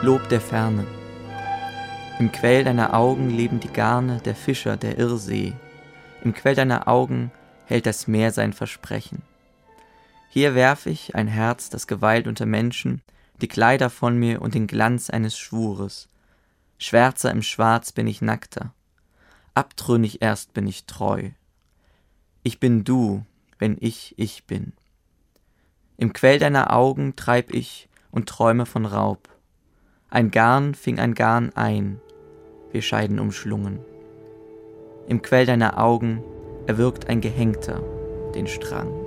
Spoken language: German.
Lob der Ferne. Im Quell deiner Augen leben die Garne der Fischer der Irrsee. Im Quell deiner Augen hält das Meer sein Versprechen. Hier werf ich, ein Herz, das geweilt unter Menschen, die Kleider von mir und den Glanz eines Schwures. Schwärzer im Schwarz bin ich nackter, abtrünnig erst bin ich treu. Ich bin du, wenn ich bin. Im Quell deiner Augen treib ich und träume von Raub. Ein Garn fing ein Garn ein, wir scheiden umschlungen. Im Quell deiner Augen erwürgt ein Gehängter den Strang.